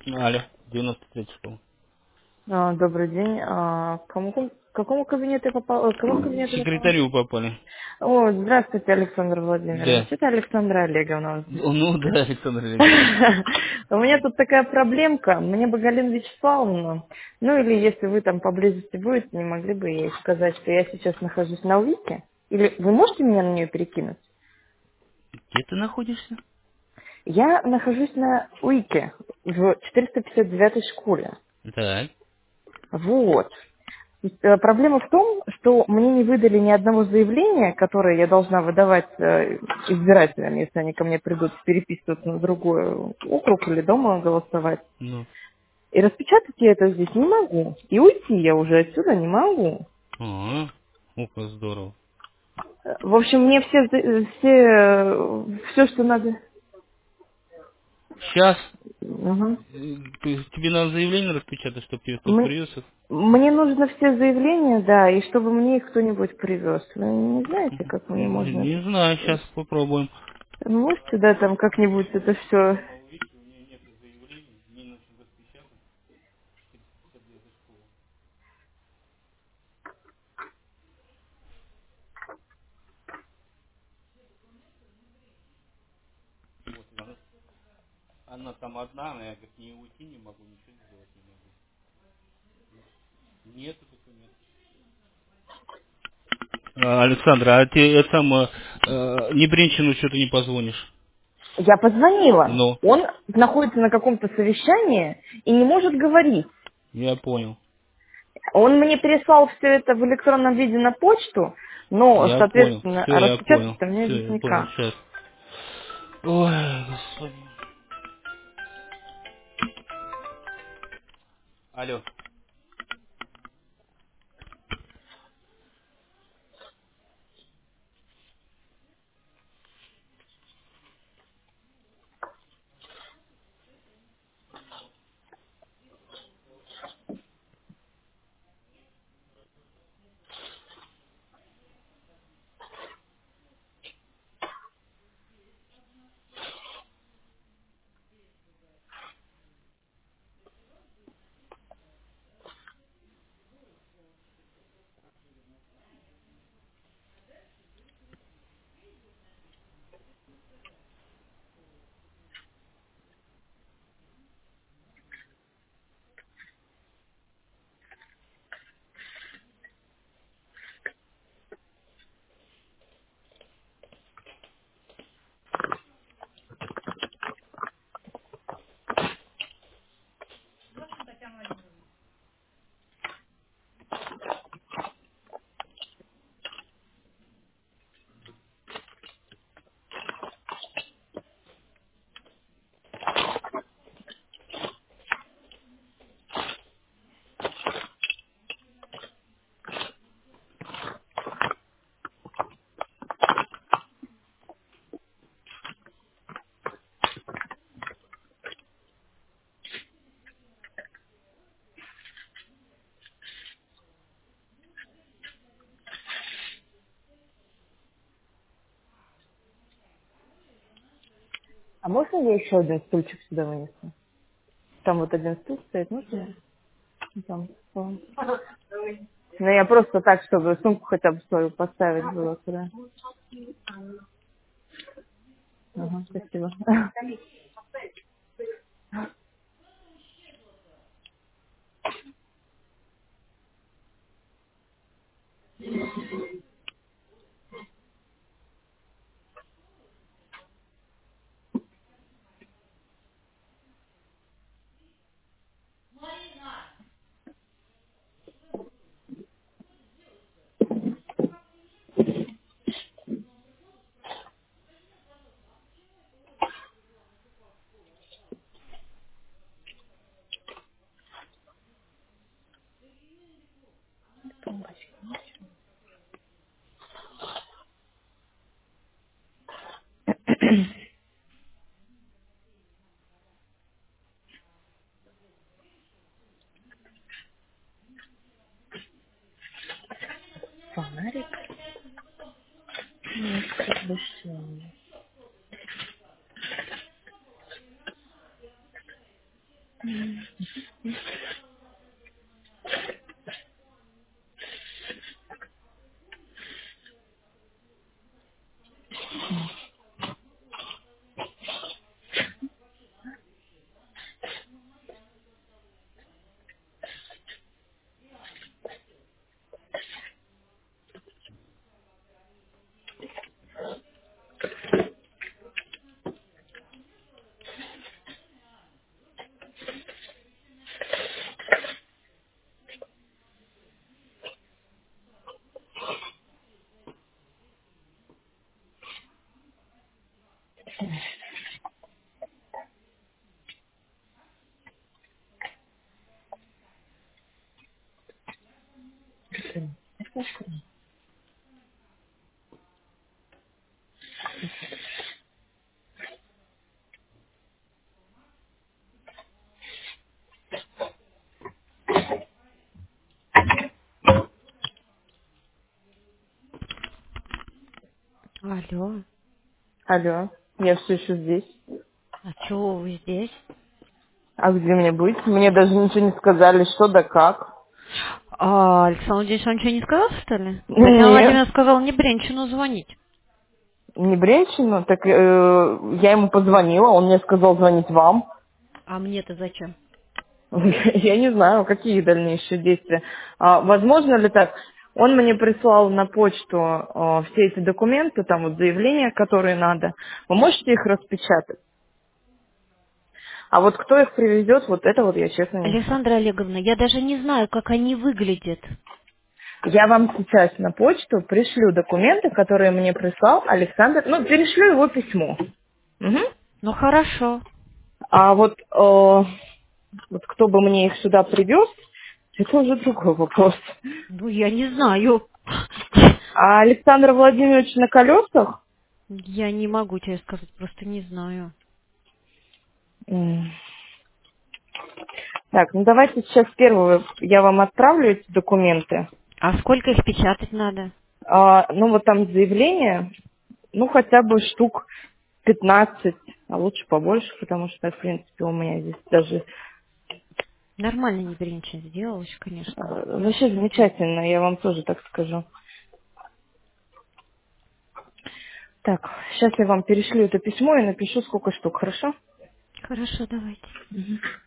Алло, 93 школа. Добрый день. К какому кабинету я попала? К какому К кабинету я попала? секретарю попали. О, здравствуйте, Александр Владимирович. Да. Это Александра Олеговна. Ну да, Александр Олегович. У меня тут такая проблемка. Мне бы Галину Вячеславовну, ну или если вы там поблизости будете, не могли бы ей сказать, что я сейчас нахожусь на УИКе? Или вы можете меня на нее перекинуть? Где ты находишься? Я нахожусь на УИКе в 459-й школе. Так. Вот. Проблема в том, что мне не выдали ни одного заявления, которое я должна выдавать избирателям, если они ко мне придут переписываться на другой округ или дома голосовать. Ну. И распечатать я это здесь не могу. И уйти я уже отсюда не могу. Ага. О, как здорово. В общем, мне все, что надо. Сейчас Мгм. тебе надо заявление распечатать, чтобы тебе кто-то М- привез их. Мне нужно все заявления, да, и чтобы мне их кто-нибудь привез. Вы не знаете, как мне можно это Не знаю, сейчас сделать? попробуем. Можете, да, там как-нибудь это все. Вот, она там одна, но я говорит, не уйти не могу, ничего сделать не могу. Нету документов. Александра, а ты это самое, Небринчину что-то не позвонишь? Я позвонила. Ну, Он находится на каком-то совещании и не может говорить. я понял. Он мне переслал все это в электронном виде на почту, но, Я понял. соответственно, Все, я понял. распечатать-то мне Все, здесь я понял. никак. Сейчас. Ой, господи. Алло. А можно я еще один стульчик сюда вынесу? Там вот один стул стоит, можно? Там. Вон. Ну, я просто так, чтобы сумку хотя бы свою поставить было туда. Ага, спасибо. Алло, Алло, я все еще здесь. а чего вы здесь? А где мне быть? Мне даже ничего не сказали, что да как. А Александр Владимирович вам ничего не сказал, что ли? Татьяна Нет, Владимировна сказала не Бренчину звонить. не Бренчину, так я ему позвонила, он мне сказал звонить вам. А мне-то зачем? Я не знаю, какие дальнейшие действия. Возможно ли так? Он мне прислал на почту все эти документы, там вот заявления, которые надо. Вы можете их распечатать? А вот кто их привезет, вот это вот я честно не знаю. Александра Олеговна, я даже не знаю, как они выглядят. Я вам сейчас на почту пришлю документы, которые мне прислал Александр. Ну, перешлю его письмо. Мгм. Ну хорошо. А вот кто бы мне их сюда привез, это уже другой вопрос. Ну я не знаю. А Александр Владимирович на колесах? Я не могу тебе сказать, просто не знаю. М. Так, ну давайте сейчас первого я вам отправлю эти документы. А сколько их печатать надо? Ну вот там заявление, ну хотя бы штук 15, а лучше побольше, потому что, в принципе, у меня здесь даже Нормально не Бренчин сделалось, конечно. вообще замечательно, я вам тоже так скажу. Так, сейчас я вам перешлю это письмо и напишу, сколько штук, хорошо? Хорошо, давайте.